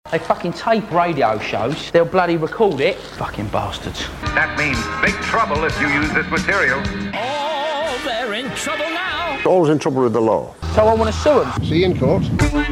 They fucking tape radio shows. They'll bloody record it. Fucking bastards. That means big trouble if you use this material. Oh, they're in trouble now. Always in trouble with the law. So I want to sue them. See you in court.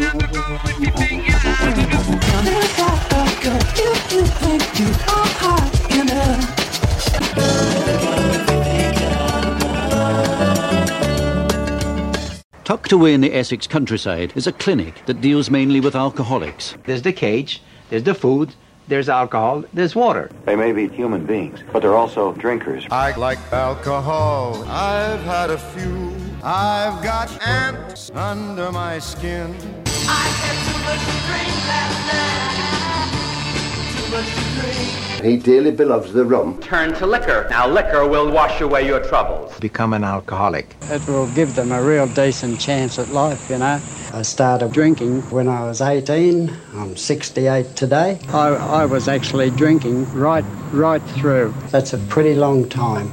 Tucked away in the Essex countryside is a clinic that deals mainly with alcoholics. There's the cage, there's the food, there's alcohol, there's water. They may be human beings, but they're also drinkers. I like alcohol. I've had a few. I've got ants under my skin. I had too much to drink last night. Too much to drink. He dearly beloves the rum. Turn to liquor. Now liquor will wash away your troubles. Become an alcoholic. It will give them a real decent chance at life, you know. I started drinking when I was 18. I'm 68 today. I was actually drinking right through. That's a pretty long time.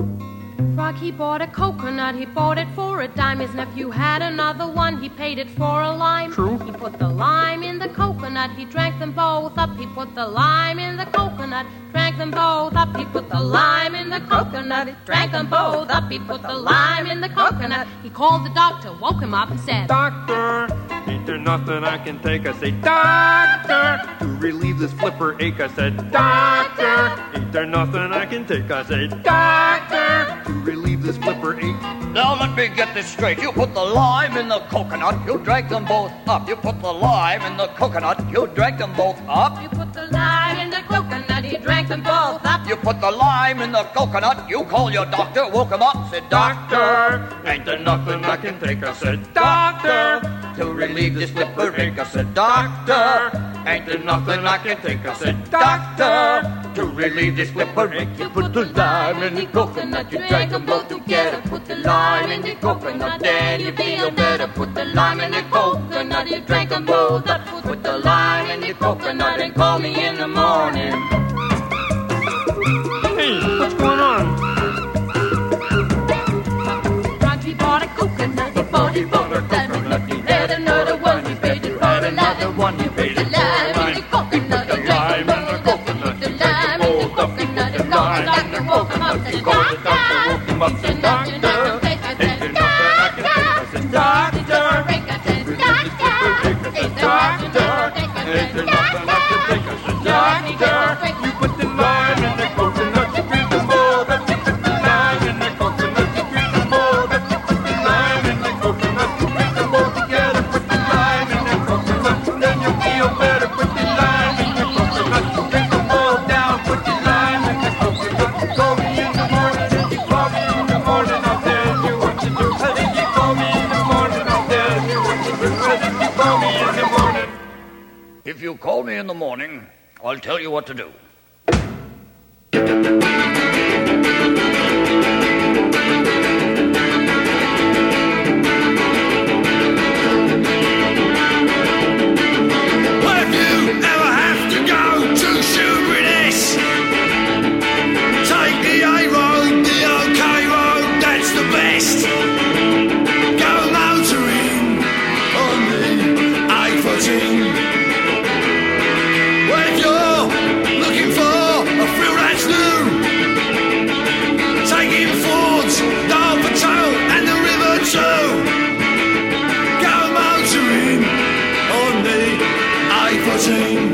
Rocky bought a coconut, he bought it for a dime. His nephew had another one, he paid it for a lime. True. He put the lime in the coconut, he drank them both up. He put the lime in the coconut, drank them both up. He put the lime in the coconut, he drank them both up. He put the lime in the coconut. He called the doctor, woke him up and said, Doctor, ain't there nothing I can take? I say, Doctor, to relieve this flipper ache. I said, Doctor, ain't there nothing I can take? I say, Doctor, to relieve this flipper ache. Now let me get this straight. You put the lime in the coconut, you drank them both up. You put the lime in the coconut, you drank them both up. You put the lime in the coconut, he drank them both up. You put the lime in the coconut, you call your doctor, woke him up, said, Doctor, ain't there nothing I can take? I said, Doctor, to relieve this flipper ache. I said, Doctor, ain't there nothing I can take? I said, Doctor, to relieve this flipper ache. You put the lime in the coconut, you drank them both together. Put the lime in the coconut, then you feel better. Put the lime in the coconut, you drank them both up. Put the lime in the coconut and call me in the morning. Hey, what's going on? Rocky bought a coconut, he bought a coconut. He had another one, he paid it for another one. He put the lime in the coconut, he drank them both up. He put the lime in the coconut, and called the doctor, woke him up, said, Doctor, he said, nothing I can take. I said, Doctor, Doctor, I said, Doctor, is there nothing I can take? I said, Doctor, You put the lime in the coconut, you drink them both up. You put the lime in the coconut, you drink them both up. You put the lime in the coconut, you drink them both together. Put the lime in the coconut, then you feel better. Put the lime in the coconut, you drink them both down. Put the lime in the coconut, call me in the morning. If you call me in the morning, I'll tell you what to do. If you call me in the morning, I'll tell you what to do. If you call me in the morning. If you call me in the morning, I'll tell you what to do. If you ever have to go to Shoeburyness, take the A road, the OK road, that's the best. Go motoring on the A14. If you're looking for a thrill that's new, take in Fords, Dartford and the River too. Go motoring on the A14.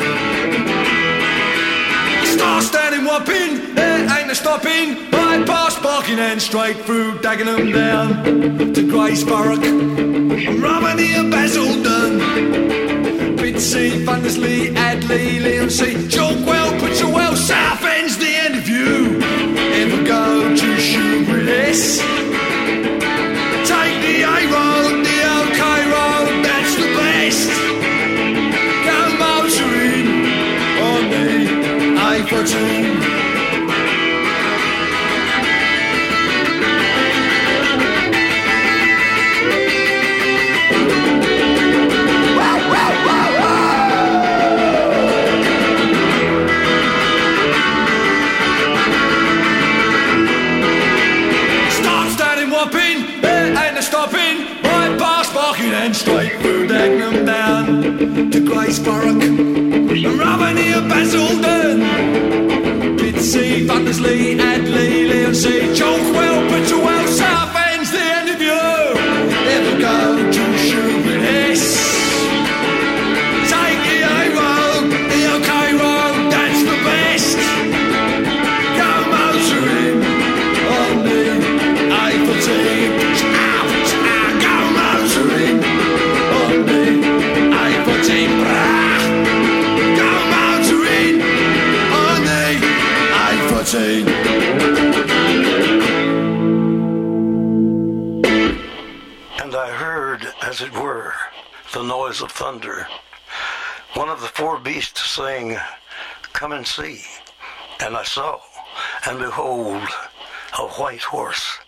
Start standing Wapping, there ain't no stopping. Right past Barking straight through Dagenham down to Grace Thurrock, Romney and Basildon. Bitsy, Thundersley, Adley, Leonsea, Chalkwell, Pritchardwell, Southend's the end of you. Ever go to Shoeburyness? Take the A road, the OK road, that's the best. Go motoring on the A14. Stopping right past Barking and straight through Dagenham down to Grace Thurrock, near Basildon. Bitsy, Thundersley, Adley, Leonsea, Chalkwell, Brittlewell, Southend's the end of you. Never go to Shoeburyness. Take the A road, the OK road, that's the best. Go motoring on the A14. Go motoring on the A14. Go motoring on the A14. And I heard, as it were, the noise of thunder. One of the four beasts saying, "Come and see." And I saw, and behold, a white horse.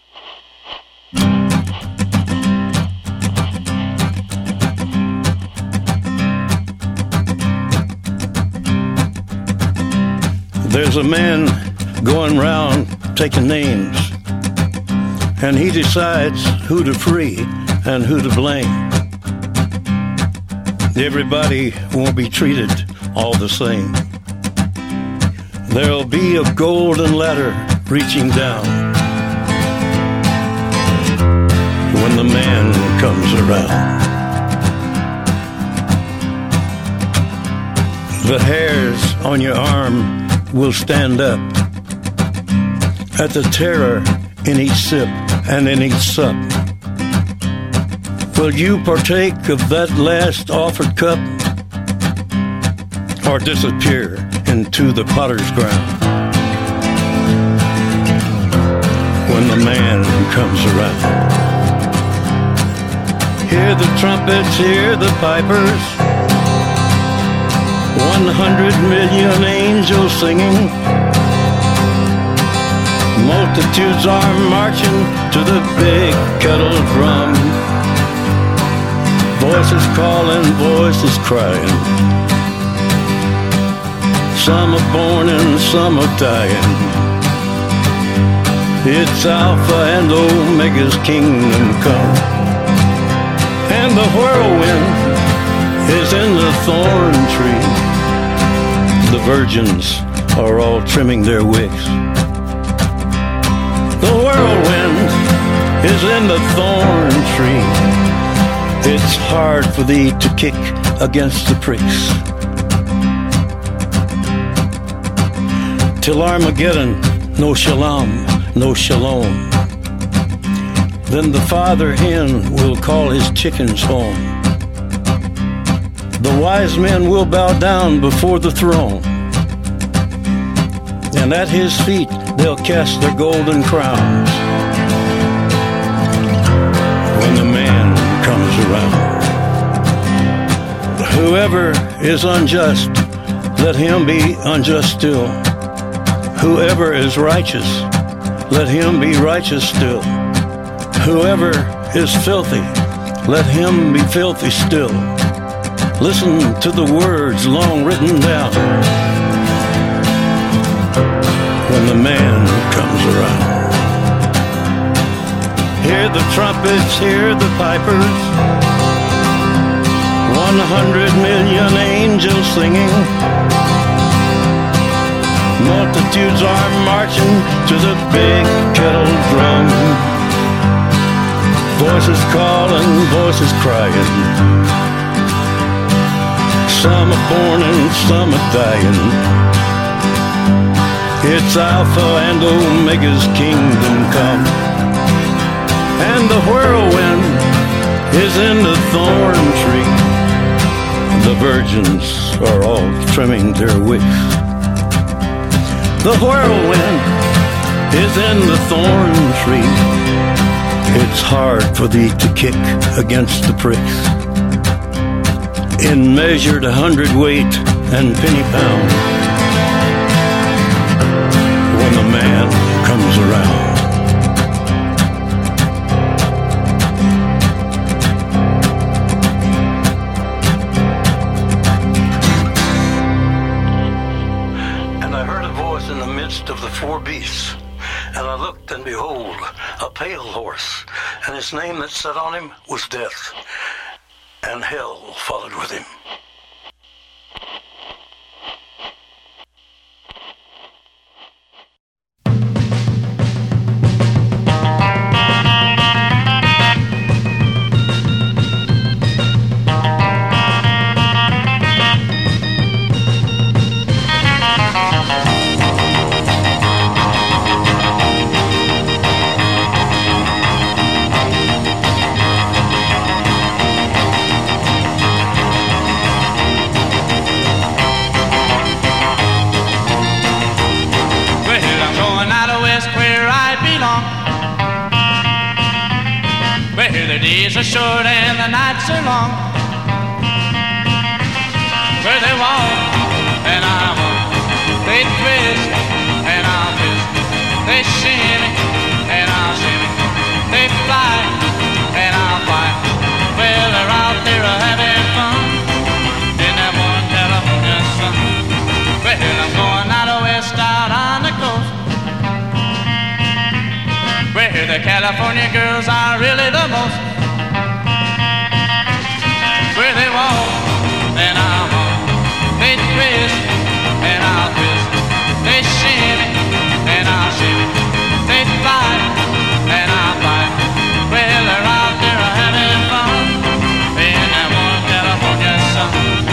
There's a man going round taking names, and he decides who to free and who to blame. Everybody won't be treated all the same. There'll be a golden ladder reaching down when the man comes around. The hairs on your arm will stand up at the terror in each sip and in each sup. Will you partake of that last offered cup, or disappear into the potter's ground when the man comes around? Hear the trumpets, hear the pipers, 100 million angels singing. Multitudes are marching to the big kettle drum. Voices calling, voices crying. Some are born and some are dying. It's Alpha and Omega's kingdom come. And the whirlwind is in the thorn tree. The virgins are all trimming their wicks. The whirlwind is in the thorn tree. It's hard for thee to kick against the pricks. Till Armageddon, no shalom, no shalom. Then the father hen will call his chickens home. The wise men will bow down before the throne, and at his feet they'll cast their golden crowns when the man comes around. Whoever is unjust, let him be unjust still. Whoever is righteous, let him be righteous still. Whoever is filthy, let him be filthy still. Listen to the words long written down when the man comes around. Hear the trumpets, hear the pipers, 100 million angels singing. Multitudes are marching to the big kettle drum. Voices calling, voices crying. Some are born and some are dying. It's Alpha and Omega's kingdom come. And the whirlwind is in the thorn tree. The virgins are all trimming their wicks. The whirlwind is in the thorn tree. It's hard for thee to kick against the pricks. In measured 100-weight and penny pound when the man comes around. And I heard a voice in the midst of the four beasts, and I looked, and behold, a pale horse, and his name that sat on him was Death, and hell followed with him. short and the nights are long. Where they walk and I walk, they twist and I'll twist, they shimmy and I'll shimmy, they fly and I'll fly. Well, they're out there having fun in that one California sun. Well, I'm going out west, out on the coast, where the California girls are really the most. Where they walk and I'll walk, they twist and I'll twist, they shimmy and I'll shimmy, they fly and I'll fly. Well, they're out there having fun in that one California sun.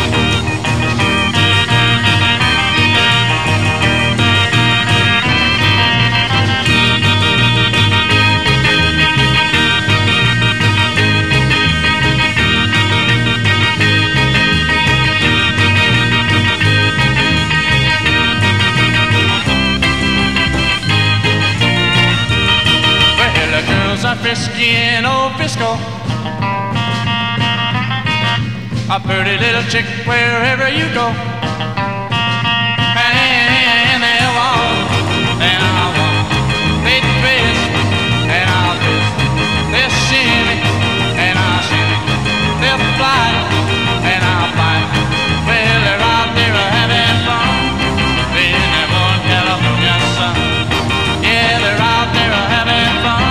Are frisky in old Frisco, a pretty little chick wherever you go. And they'll walk and I'll walk, they twist and I'll twist, they'll shimmy and I'll shimmy, they'll fly and I'll fly. Well, they're out there having fun in that one California sun. Yeah, they're out there having fun.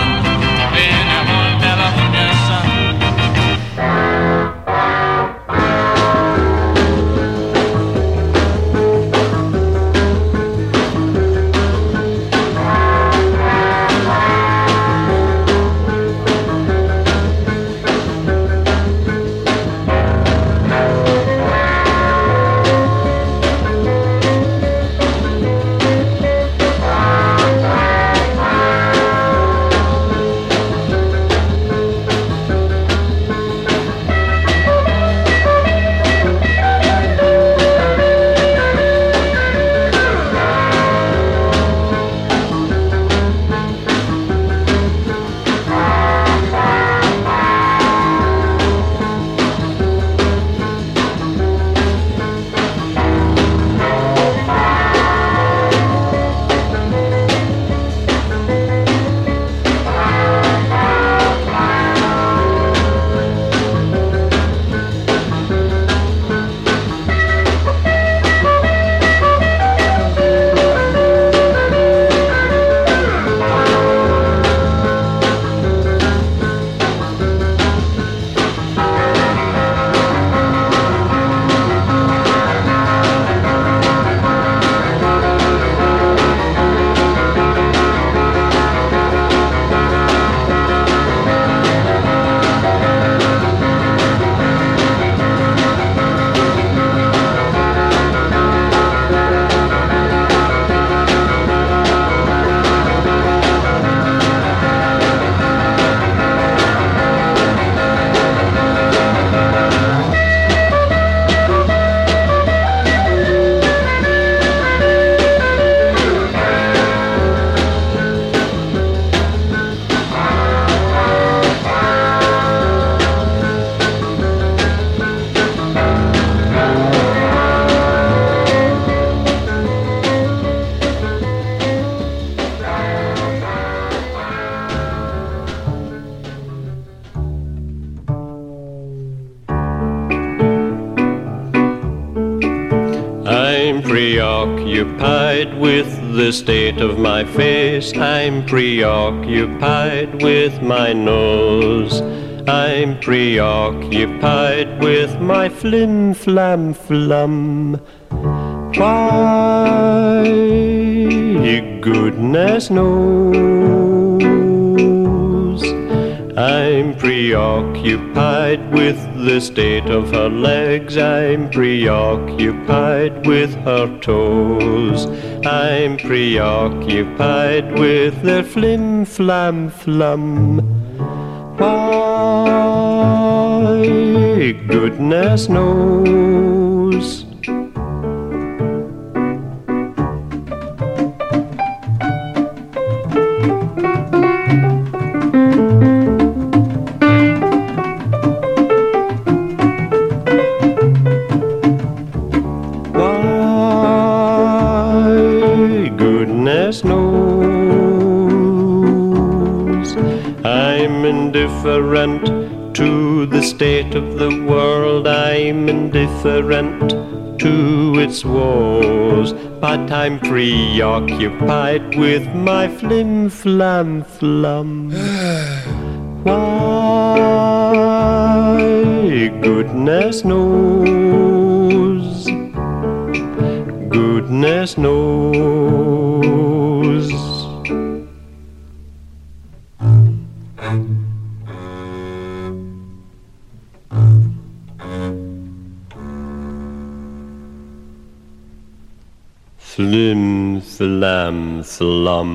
Preoccupied with the state of my face, I'm preoccupied with my nose, I'm preoccupied with my flim-flam-flum. Why, goodness knows, I'm preoccupied with the state of her legs, I'm preoccupied with her toes, I'm preoccupied with their flim-flam-flum. Why, goodness knows. indifferent to the state of the world. I'm indifferent to its woes, but I'm preoccupied with my flim-flam-flum. Why, goodness knows, goodness knows. Flim, flam, flum.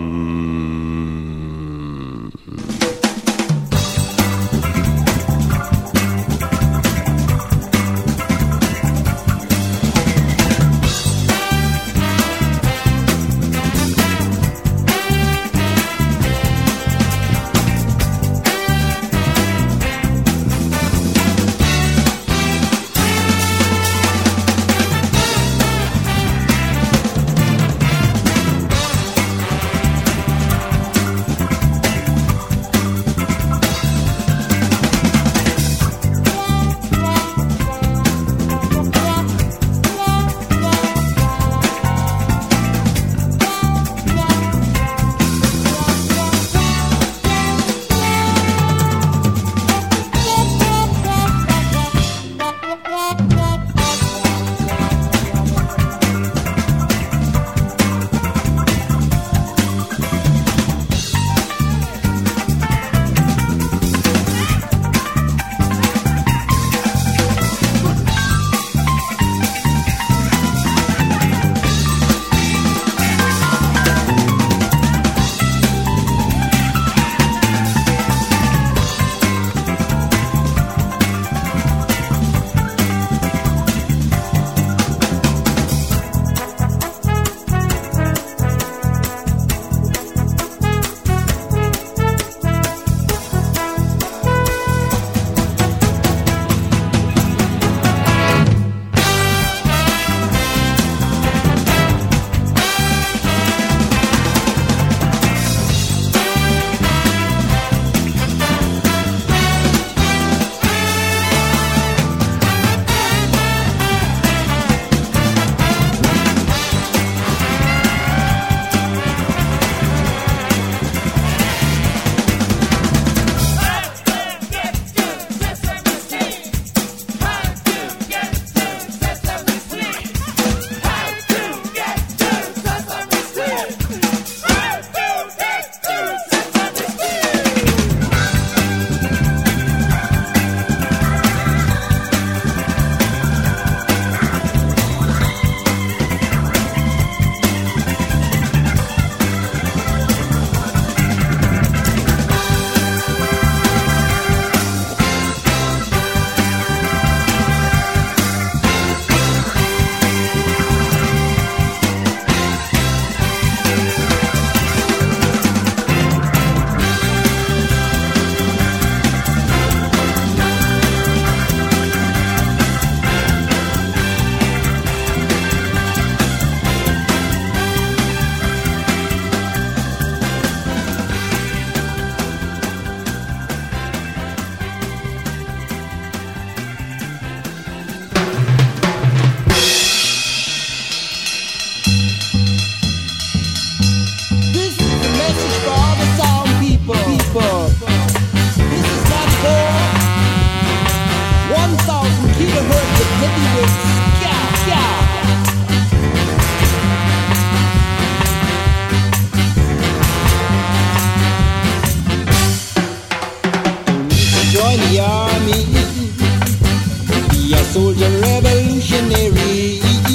soldier revolutionary,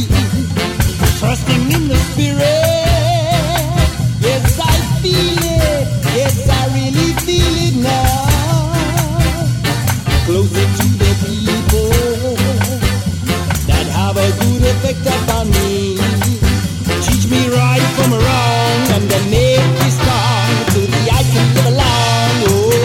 trusting in the spirit. Yes, I feel it. Yes, I really feel it now. Closer to the people that have a good effect upon me. Teach me right from wrong and then make me strong so that I can live along.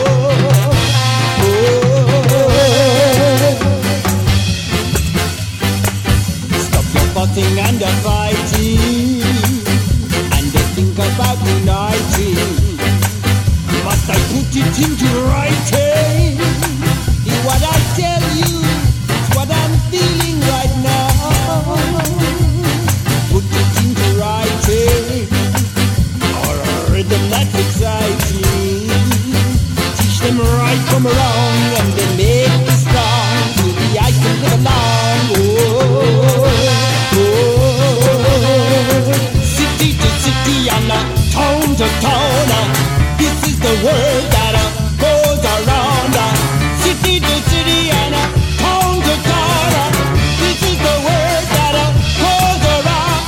Fussing and the fighting, and they think about uniting. But must I put it into writing? What I tell you is what I'm feeling right now. Put it into writing, or a rhythm that's exciting. Teach them right from wrong, and then make me strong, so the I can live along. City to city and town to town. This is the word that goes around. City to city and town to town. This is the word that goes around.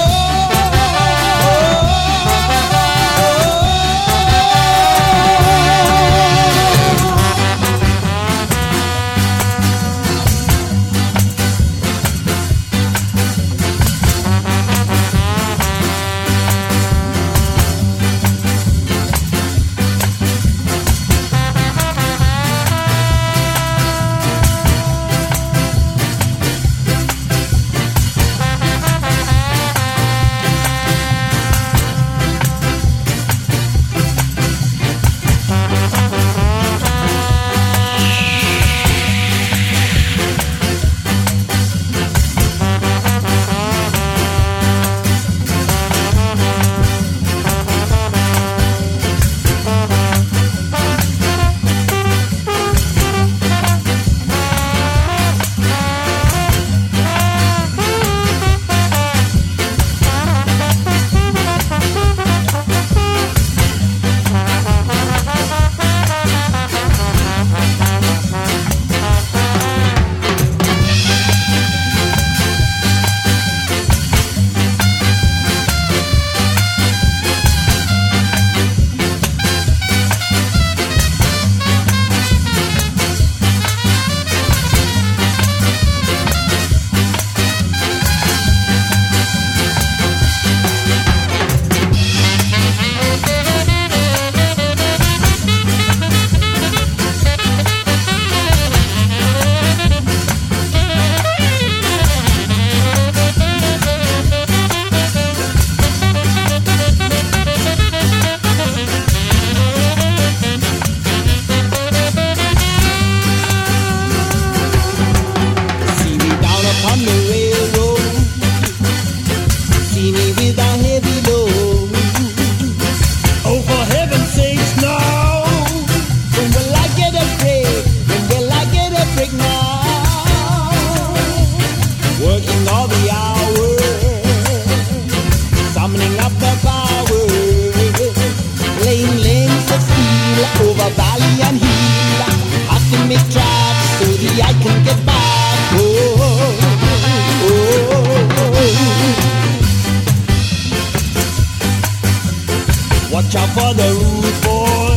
Watch out for the rude boy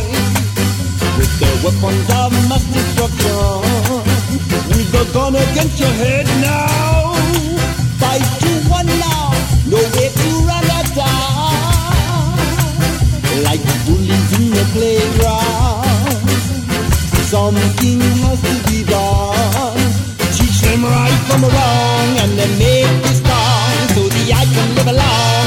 with the weapons of mass destruction. With the gun against your head now. 5 to 1 now, no way to run at down. Like bullies in the playground, something has to be done. Teach them right from wrong and then make me strong, so the I can live along.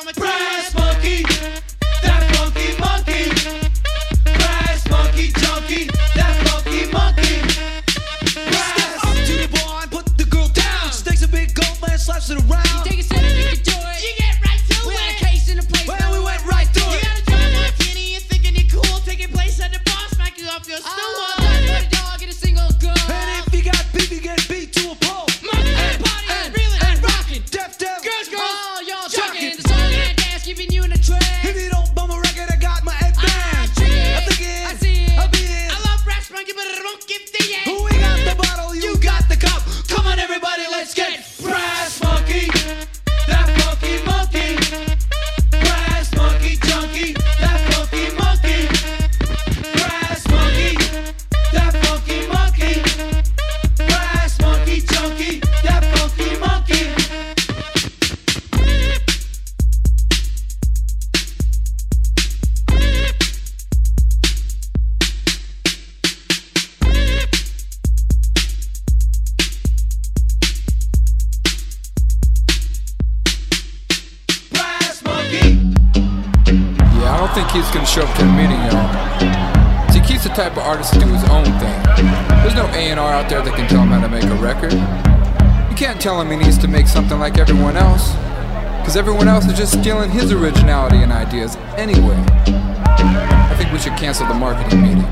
Brass monkey, that funky monkey. Brass monkey junkie, that funky monkey. Step up to the bar and put the girl down. She takes a big gulp, man, slaps it around. You take a sip and you can do it. You get right to We it. had a case in the place. Well, we went right through You it. gotta try martini and thinking you're cool. Taking place at the bar, smack you off your stool. Done for the dog, get a single girl. And if you got beef, you get beat to a pulp. Monkey and party and reeling and rocking. Deaf, Girls, oh, y'all jocking. chucking. The song and dance keeping you in the trance. If you don't bum a record, I got my head band. I think it, I see it. I be it. I love brass monkey, but I don't give the end. We got the bottle, you got the cup. Come on, everybody, let's get brass monkey, that funky monkey. Brass monkey junkie, that funky monkey. Brass monkey, that funky monkey. Brass monkey junkie, that funky monkey. Brass monkey. Yeah, I don't think he's gonna show up to the meeting, y'all. See, Keith's the type of artist to do his own thing. There's no A&R out there that can tell him how to make a record. You can't tell him he needs to make something like everyone else, because everyone else is just stealing his originality and ideas anyway. I think we should cancel the marketing meeting.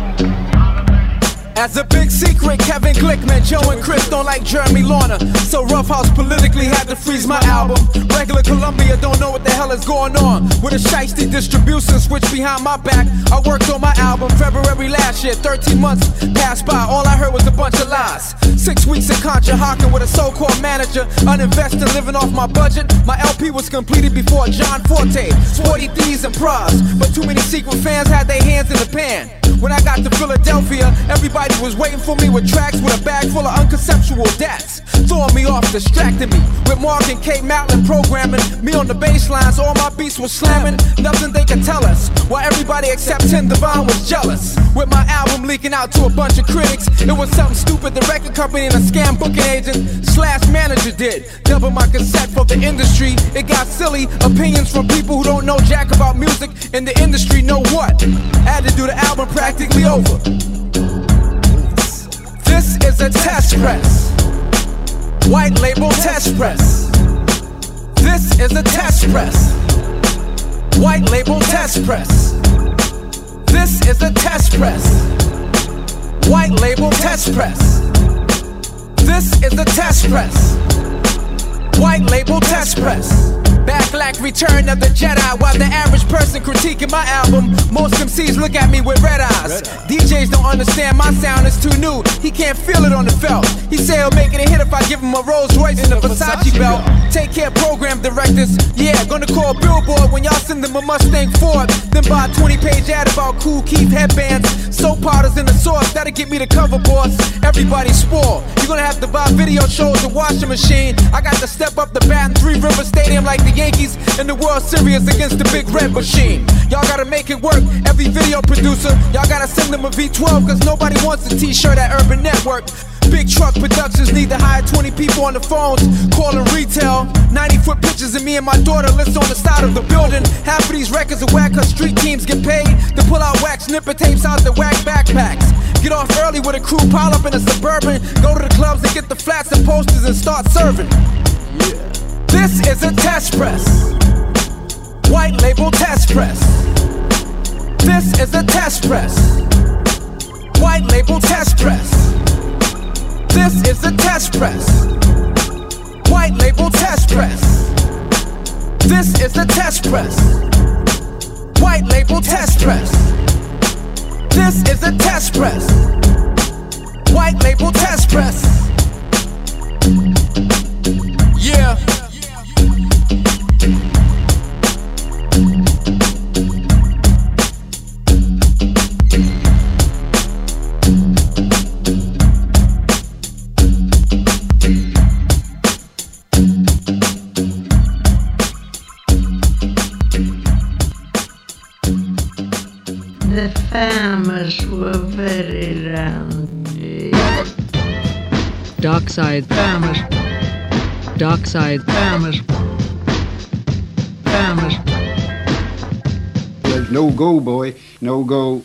As a big secret, Kevin Glickman, Joe and Chris don't like Jeremy Lorna. So Rough House politically had to freeze my album. Regular Columbia don't know what the hell is going on. With a shiesty distribution switch behind my back, I worked on my album February last year. 13 months passed by, all I heard was a bunch of lies. 6 weeks in Contra Hawking with a so-called manager, uninvested, living off my budget. My LP was completed before John Forte, Sporty Thieves and Pras. But too many secret fans had their hands in the pan. When I got to Philadelphia, everybody was waiting for me with tracks with a bag full of unconceptual dats. Throwing me off, distracting me. With Mark and Kate Matlin programming me on the bass lines, all my beats was slamming. Nothing they could tell us. While everybody except Tim Devine was jealous. With my album leaking out to a bunch of critics, it was something stupid the record company and a scam booking agent slash manager did. Double my cassette for the industry. It got silly. Opinions from people who don't know jack about music in the industry know what. I had to do the album practically over. This is a test press. White label test press. This is a test press. White label test press. This is a test press. White label test press. This is a test press. White label test press. Backlash return of the Jedi. While the average person critiquing my album, most MCs look at me with red eyes. DJs don't understand my sound is too new. He can't feel it on the felt. He say he'll make it a hit if I give him a Rolls Royce and a Versace belt. Take care, program directors. Yeah, gonna call Billboard when y'all send them a Mustang Ford. Then buy a 20-page ad about Cool Keith headbands, soap powders in the sauce. That'll get me the cover, boss. Everybody spoiled. You're gonna have to buy video shows and washing machine. I got to step up the bat in Three River Stadium like the Yankees in the World Series against the Big Red Machine. Y'all gotta make it work. Every video producer, y'all gotta send them a V12, cause nobody wants a t-shirt at Urban Network. Big Truck Productions need to hire 20 people on the phones, calling retail. 90-foot pictures of me and my daughter list on the side of the building. Half of these records are whack, cause street teams get paid to pull out whack snipper tapes out the whack backpacks. Get off early with a crew, pile up in a Suburban, go to the clubs and get the flats and posters and start serving. This is a test press. White label test press. This is a test press. White label test press. This is a test press. White label test press. This is a test press. White label test press. This is a test press. White label test press. Yeah. The farmers were very randy. Dockside farmers. Dockside farmers. farmers. There's no go, boy, no go.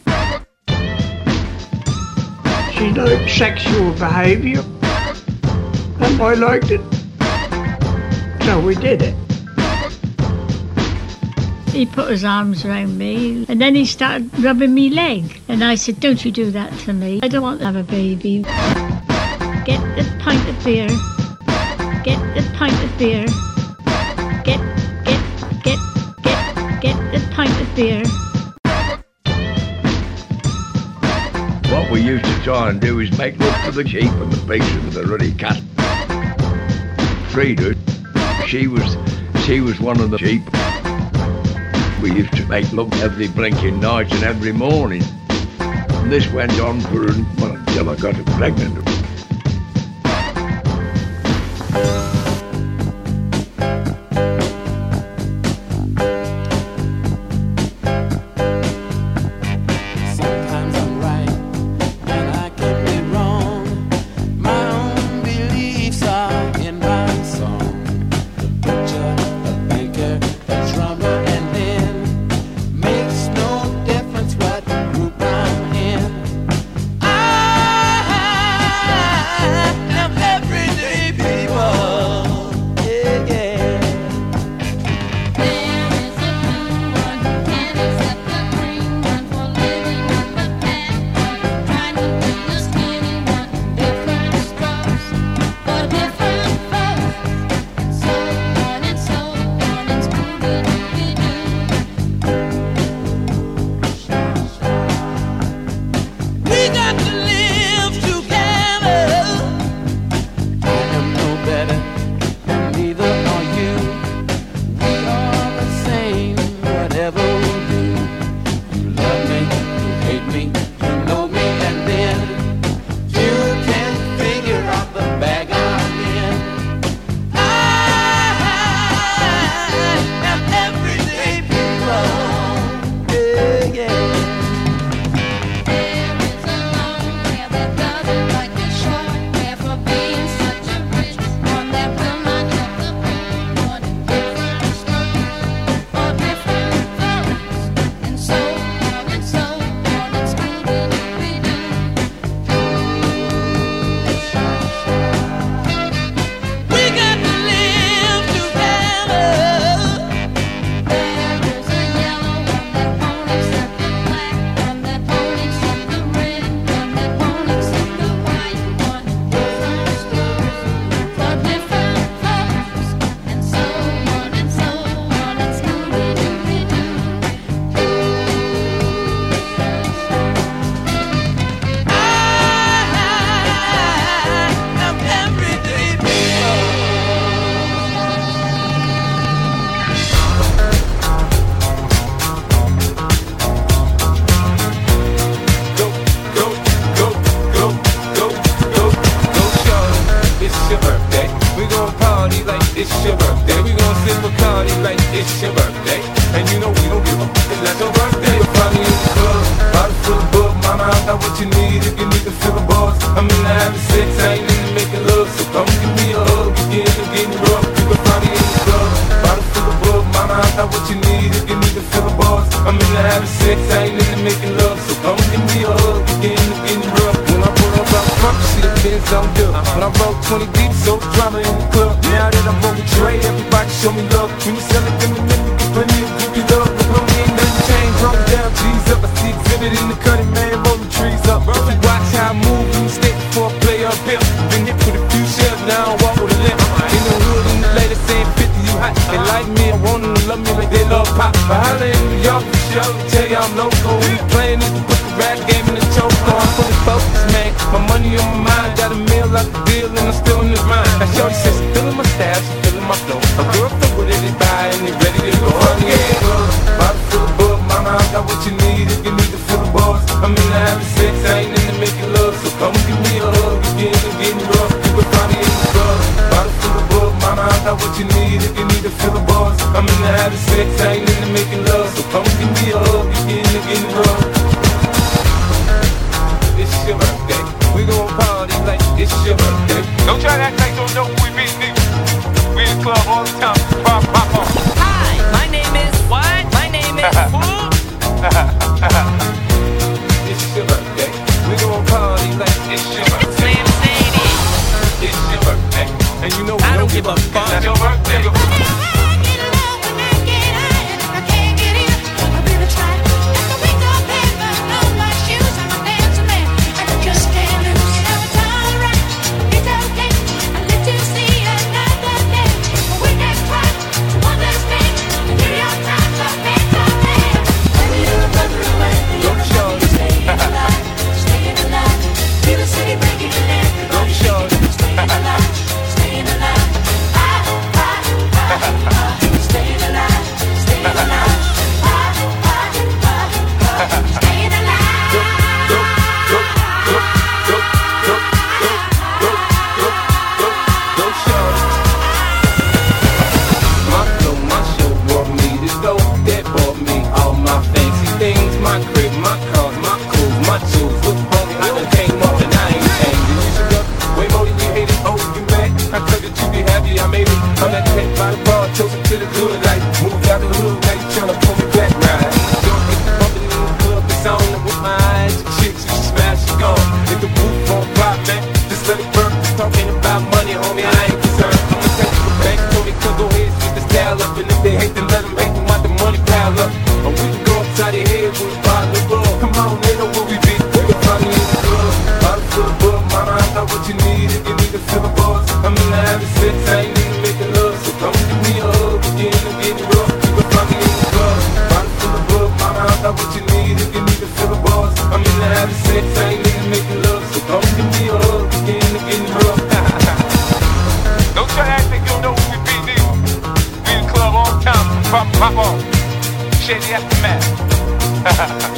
She liked sexual behaviour, and I liked it. So we did it. He put his arms around me, and then he started rubbing me leg. And I said, don't you do that to me. I don't want to have a baby. Get the pint of beer. Get the pint of beer. Get the pint of beer. What we used to try and do is make love to the sheep and the pigs and the ruddy cat. Frida, she was one of the sheep. We used to make love every blinking night and every morning. And this went on for until I got her pregnant. Hi, my name is Pop on. Shady aftermath.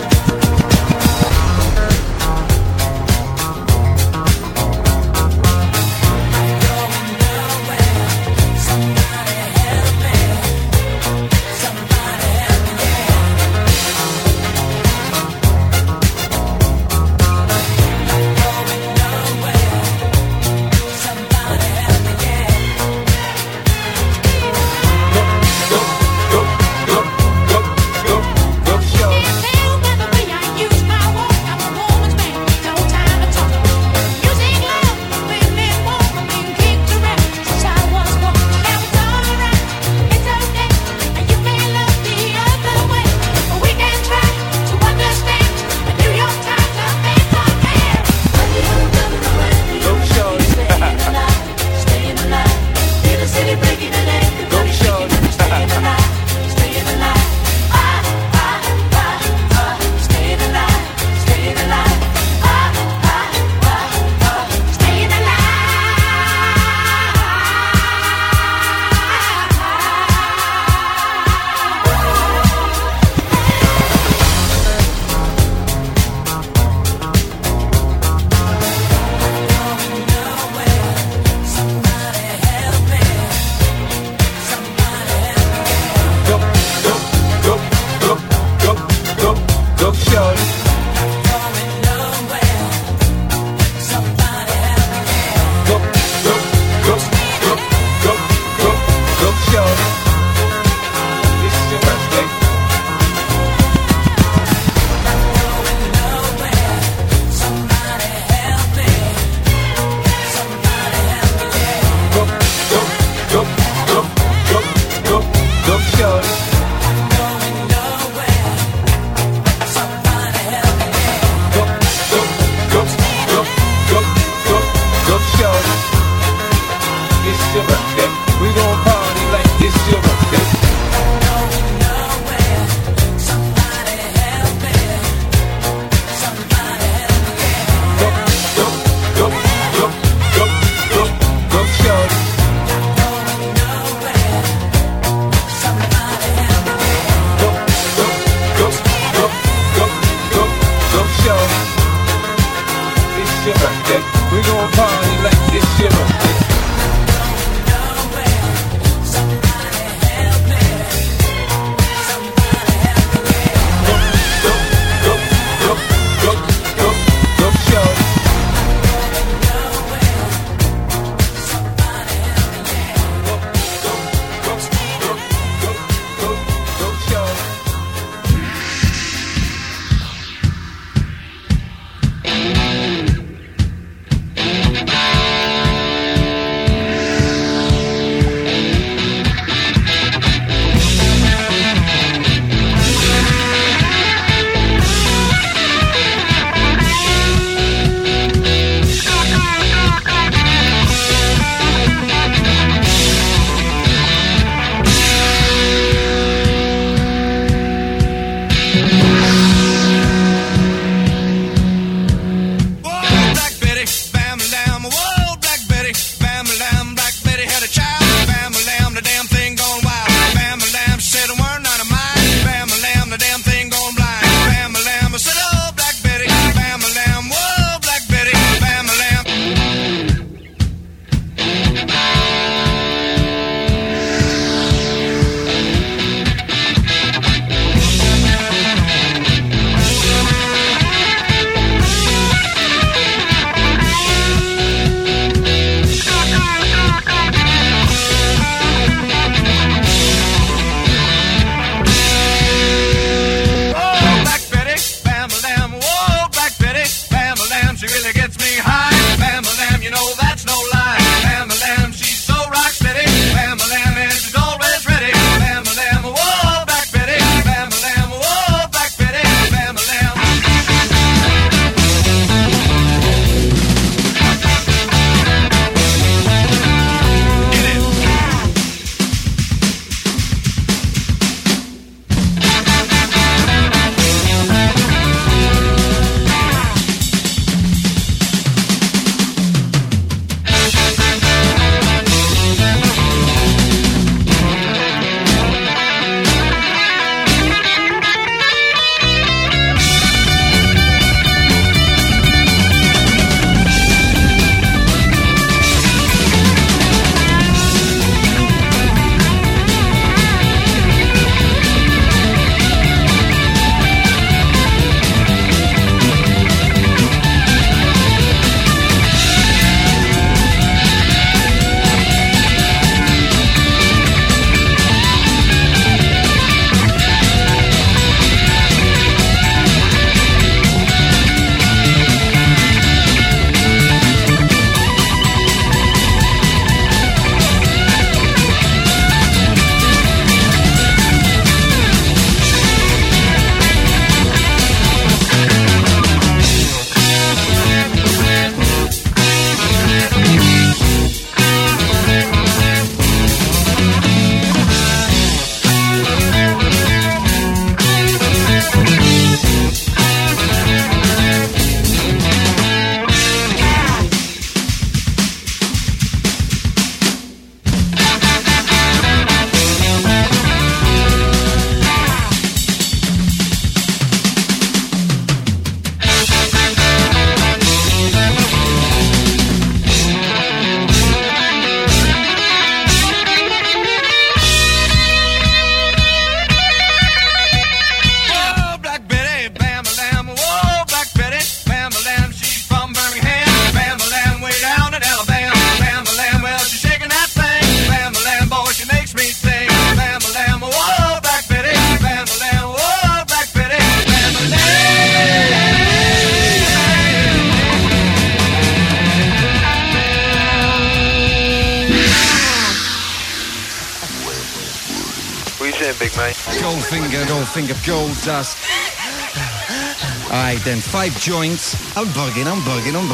big mate? Goldfinger, gold dust. Alright then, 5 joints. I'm bugging. Hot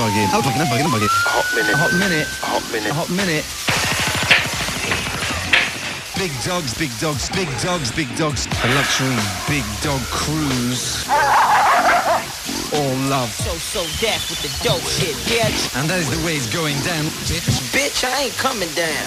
minute. Big dogs. A luxury big dog cruise. All love. So deaf with the dope shit, bitch. And that is the way it's going down. Bitch, I ain't coming down.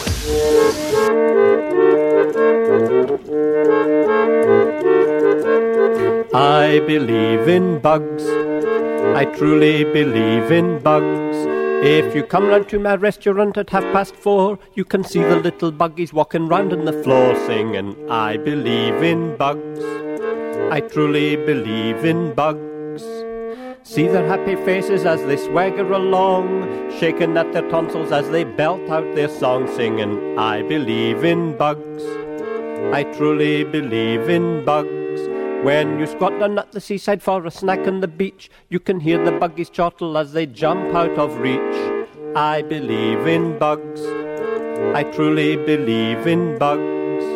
I believe in bugs. I truly believe in bugs. If you come round to my restaurant at 4:30, you can see the little buggies walking round on the floor singing, I believe in bugs. I truly believe in bugs. See their happy faces as they swagger along, shaking at their tonsils as they belt out their song singing, I believe in bugs. I truly believe in bugs. When you squat down at the seaside for a snack on the beach, you can hear the buggies chortle as they jump out of reach. I believe in bugs. I truly believe in bugs.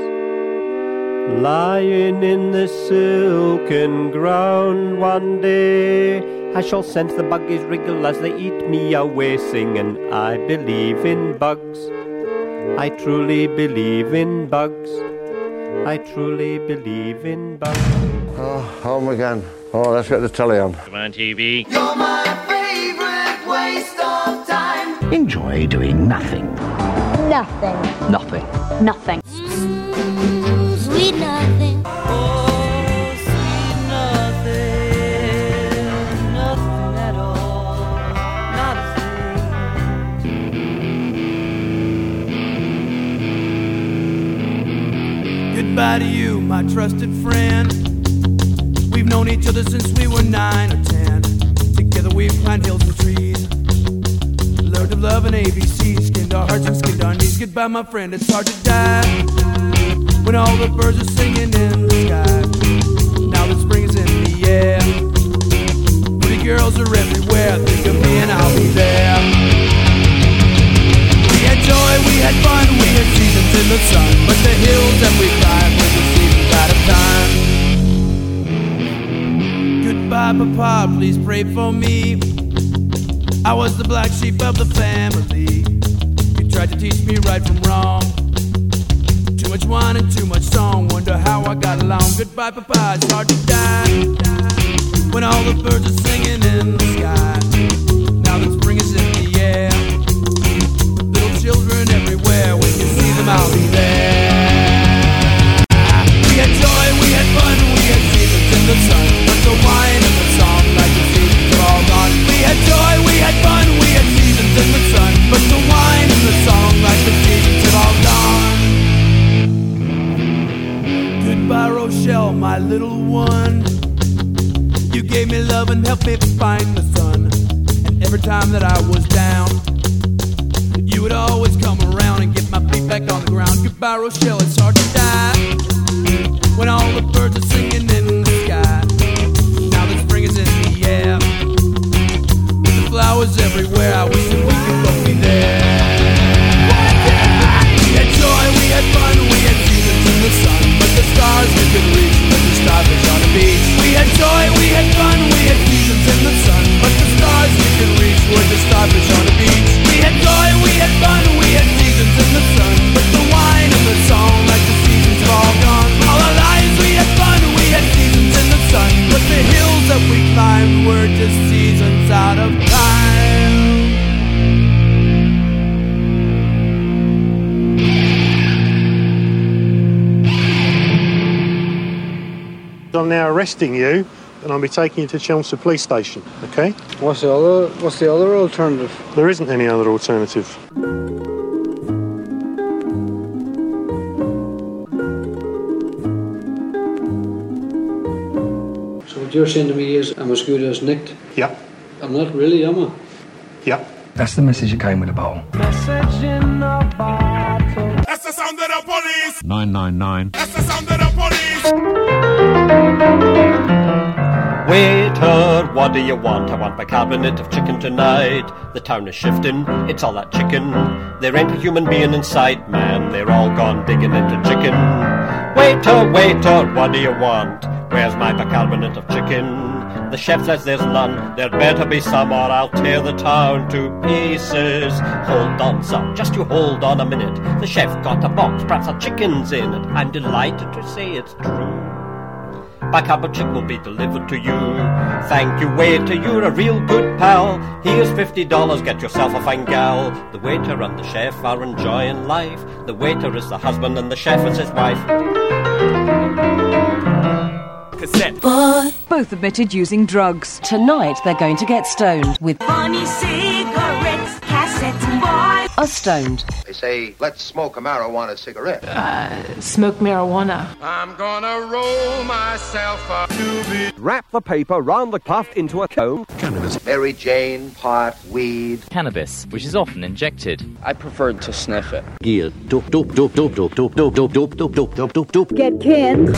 Lying in the silken ground one day, I shall sense the buggies wriggle as they eat me away, singing, I believe in bugs. I truly believe in bugs. I truly believe in bugs. Oh, home again. Oh, let's get the telly on. Come on, TV. You're my favorite waste of time. Enjoy doing nothing. Nothing. Nothing. Nothing. Sweet nothing. Nothing at all. Not a thing. Goodbye to you, my trusted friend. We've known each other since we were 9 or 10. Together we've climbed hills and trees, learned to love and ABC, skinned our hearts and skinned our knees. Goodbye, my friend, it's hard to die when all the birds are singing in the sky. Now the spring is in the air, pretty girls are everywhere. Think of me and I'll be there. We had joy, we had fun, we had seasons in the sun, but the hills that we climbed were the seasons out of time. Goodbye, Papa, please pray for me. I was the black sheep of the family. You tried to teach me right from wrong. Too much wine and too much song. Wonder how I got along. Goodbye, Papa, it's hard to die when all the birds are singing in the sky. Now that spring is in the air, little children everywhere. When you see them, I'll be there. We had joy, we had fun, we had seasons in the sun, but the wine and the song like the seasons are all gone. We had joy, we had fun, we had seasons in the sun, but the wine and the song like the seasons have all gone. Goodbye, Rochelle, my little one. You gave me love and helped me find the sun. And every time that I was down, you would always come around and get my feet back on the ground. Goodbye, Rochelle, it's hard to die when all the birds are singing in the sky. Now that spring is in the air, with the flowers everywhere. I wish that we could both be there. We had joy, we had fun, we had seasons in the sun, but the stars we could reach were just starfish on a beach. We had joy, we had fun, we had seasons in the sun, but the stars we could reach were just starfish on a beach. We had joy, we had fun, we had seasons in the sun, but the wine and the song like the seasons have all gone. All our lives we had fun, we had seasons in the sun, but the hills that we climbed were just seasons out of time. I'm now arresting you, and I'll be taking you to Chelmsford Police Station. Okay? What's the other alternative? There isn't any other alternative. So what you're saying to me is I'm as good as nicked? Yep. I'm not really, am I? Yep. That's the message that came with the bowl. Message in a bottle. That's the sound of the police. 999. That's the sound of the police. Waiter, what do you want? I want my cabinet of chicken tonight. The town is shifting, it's all that chicken. There ain't a human being inside, man. They're all gone digging into chicken. Waiter, waiter, what do you want? Where's my bicarbonate of chicken? The chef says there's none. There better be some or I'll tear the town to pieces. Hold on, sir, just you hold on a minute. The chef got a box, perhaps a chicken's in it. I'm delighted to say it's true. Bicarbonate chicken will be delivered to you. Thank you, waiter, you're a real good pal. Here's $50, get yourself a fine gal. The waiter and the chef are enjoying life. The waiter is the husband and the chef is his wife. Cassette. Both admitted using drugs. Tonight they're going to get stoned with funny cigarettes, cassettes and boys are stoned. They say, let's smoke a marijuana cigarette. Smoke marijuana. I'm gonna roll myself up to be. Wrap the paper round the puff into a cone. Cannabis. Mary Jane, pot, weed. Cannabis, which is often injected. I preferred to sniff it. Gear. Dope, dope, dope, dope, dope, dope, dope, dope, dope, dope, dope, dope, dope, dope. Get Ken.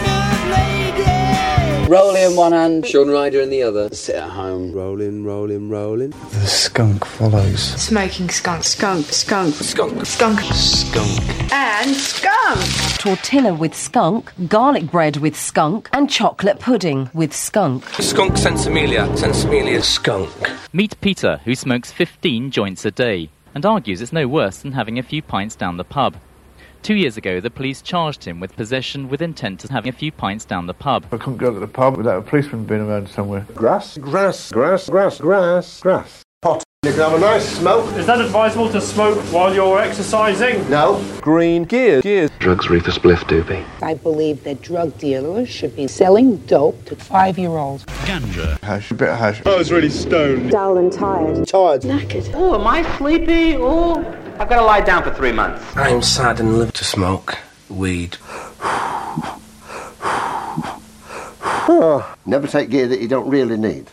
Rolling in one hand, Sean Ryder in the other. Sit at home. Rolling, rolling, rolling. The skunk follows. Smoking skunk. Skunk. Skunk. Skunk. Skunk. Skunk. And skunk. Tortilla with skunk, garlic bread with skunk, and chocolate pudding with skunk. Skunk sensimilia. Sensimilia. Skunk. Meet Peter, who smokes 15 joints a day, and argues it's no worse than having a few pints down the pub. 2 years ago, the police charged him with possession with intent of having a few pints down the pub. I couldn't go to the pub without a policeman being around somewhere. Grass, grass, grass, grass, grass, grass. Pot. You can have a nice smoke. Is that advisable to smoke while you're exercising? No. Green. Gears. Drugs reef a spliff doopy. I believe that drug dealers should be selling dope to 5-year-olds. Ganja. Hash, a bit of hash. I was really stoned. Dull and tired. Tired. Knackered. Oh, am I sleepy? Oh, I've got to lie down for 3 months. I'm sad and live to smoke weed. Never take gear that you don't really need.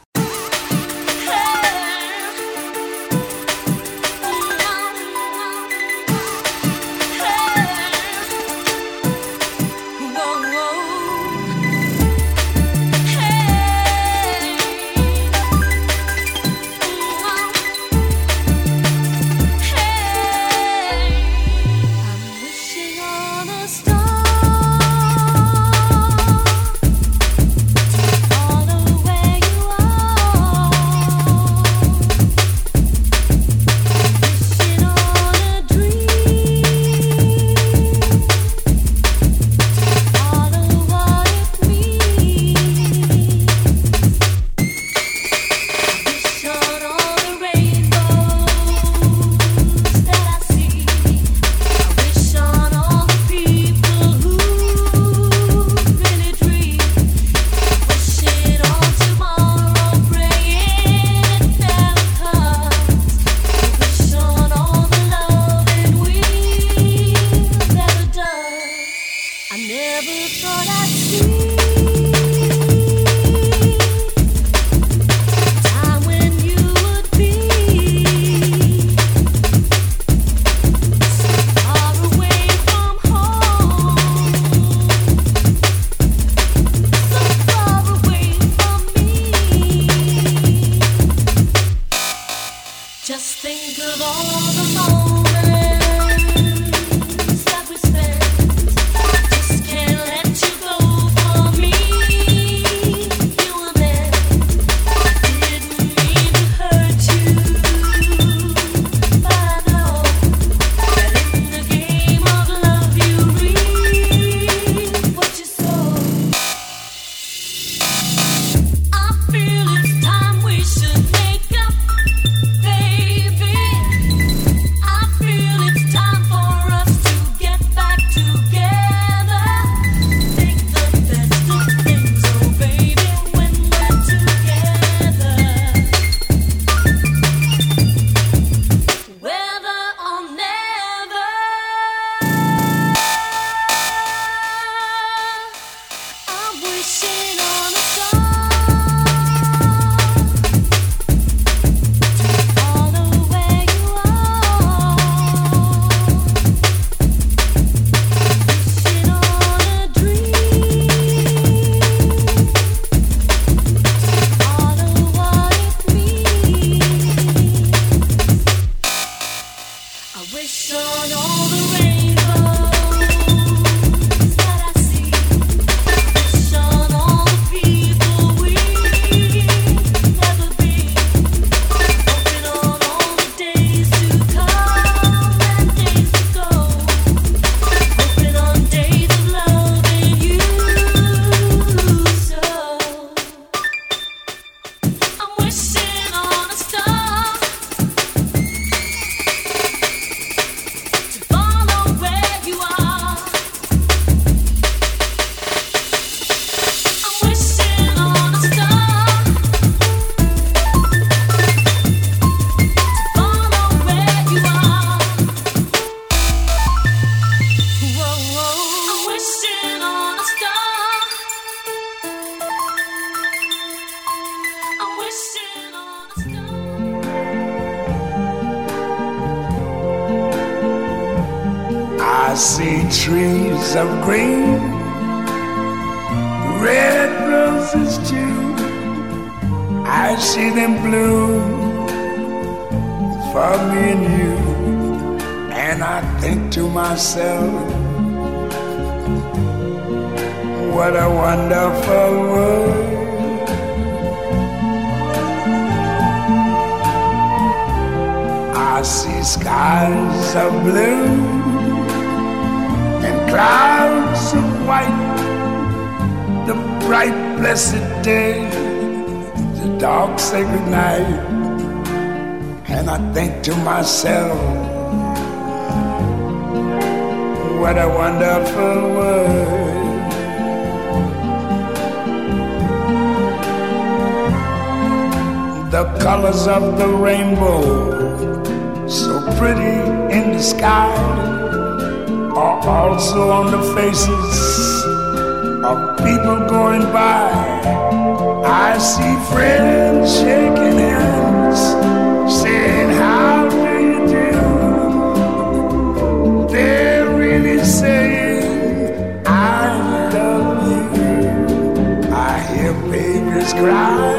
wish on all the rainbows that I see trees of green, red roses too. I see them bloom for me and you. And I think to myself, what a wonderful world. I see skies of blue and clouds of white, the bright blessed day, the dark sacred night. And I think to myself, what a wonderful world. The colors of the rainbow, so pretty in the sky, are also on the faces of people going by. I see friends shaking hands, saying, how do you do? They're really saying, I love you. I hear babies cry,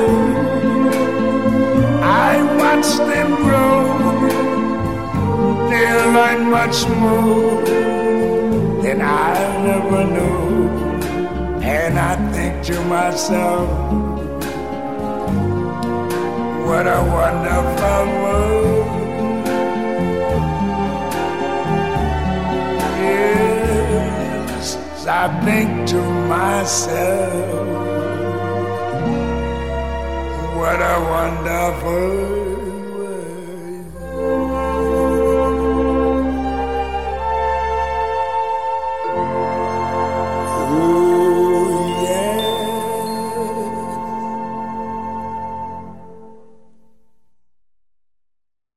I watch them grow. They'll learn much more than I never knew. And I think to myself, what a wonderful world. Yes, I think to myself, what a wonderful world.